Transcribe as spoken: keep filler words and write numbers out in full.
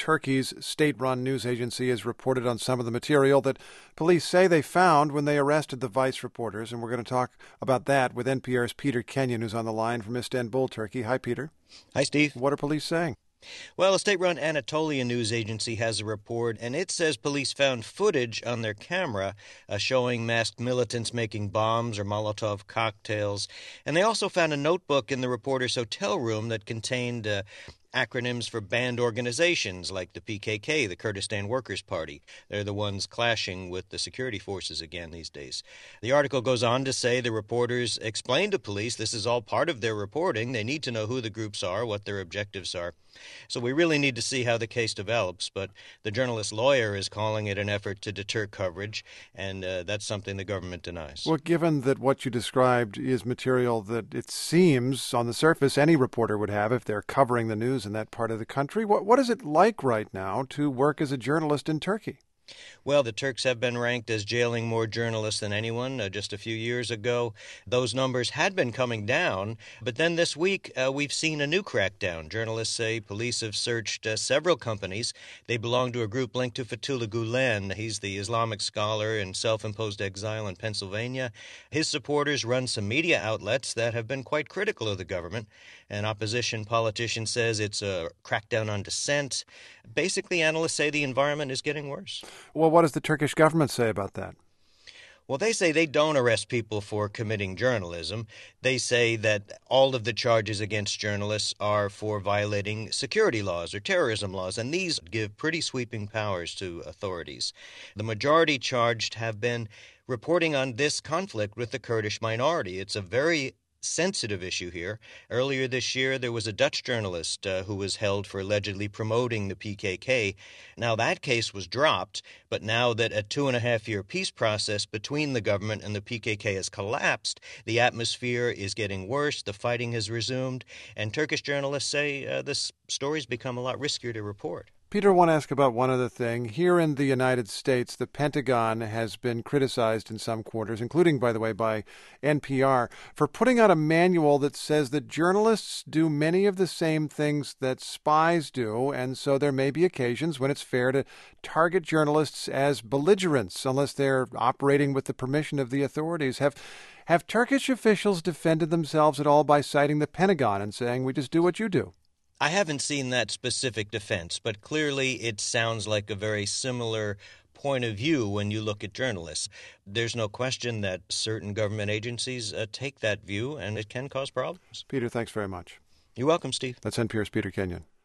Turkey's state-run news agency has reported on some of the material that police say they found when they arrested the Vice reporters, and we're going to talk about that with N P R's Peter Kenyon, who's on the line from Istanbul, Turkey. Hi, Peter. Hi, Steve. What are police saying? Well, a state-run Anatolia news agency has a report, and it says police found footage on their camera uh, showing masked militants making bombs or Molotov cocktails. And they also found a notebook in the reporter's hotel room that contained uh, acronyms for banned organizations like the P K K, the Kurdistan Workers' Party. They're the ones clashing with the security forces again these days. The article goes on to say the reporters explained to police this is all part of their reporting. They need to know who the groups are, what their objectives are. So we really need to see how the case develops, but the journalist's lawyer is calling it an effort to deter coverage, and uh, that's something the government denies. Well, given that what you described is material that it seems on the surface any reporter would have if they're covering the news in that part of the country, what, what is it like right now to work as a journalist in Turkey? Well, the Turks have been ranked as jailing more journalists than anyone. Uh, just a few years ago, those numbers had been coming down. But then this week, uh, we've seen a new crackdown. Journalists say police have searched uh, several companies. They belong to a group linked to Fethullah Gulen. He's the Islamic scholar in self-imposed exile in Pennsylvania. His supporters run some media outlets that have been quite critical of the government. An opposition politician says it's a crackdown on dissent. Basically, analysts say the environment is getting worse. Well, what does the Turkish government say about that? Well, they say they don't arrest people for committing journalism. They say that all of the charges against journalists are for violating security laws or terrorism laws, and these give pretty sweeping powers to authorities. The majority charged have been reporting on this conflict with the Kurdish minority. It's a very sensitive issue here. Earlier this year, there was a Dutch journalist uh, who was held for allegedly promoting the P K K. Now, that case was dropped, but now that a two-and-a-half-year peace process between the government and the P K K has collapsed, the atmosphere is getting worse, the fighting has resumed, and Turkish journalists say uh, this story's become a lot riskier to report. Peter, I want to ask about one other thing. Here in the United States, the Pentagon has been criticized in some quarters, including, by the way, by N P R, for putting out a manual that says that journalists do many of the same things that spies do, and so there may be occasions when it's fair to target journalists as belligerents unless they're operating with the permission of the authorities. Have have Turkish officials defended themselves at all by citing the Pentagon and saying, we just do what you do? I haven't seen that specific defense, but clearly it sounds like a very similar point of view when you look at journalists. There's no question that certain government agencies uh, take that view, and it can cause problems. Peter, thanks very much. You're welcome, Steve. That's N P R's Peter Kenyon.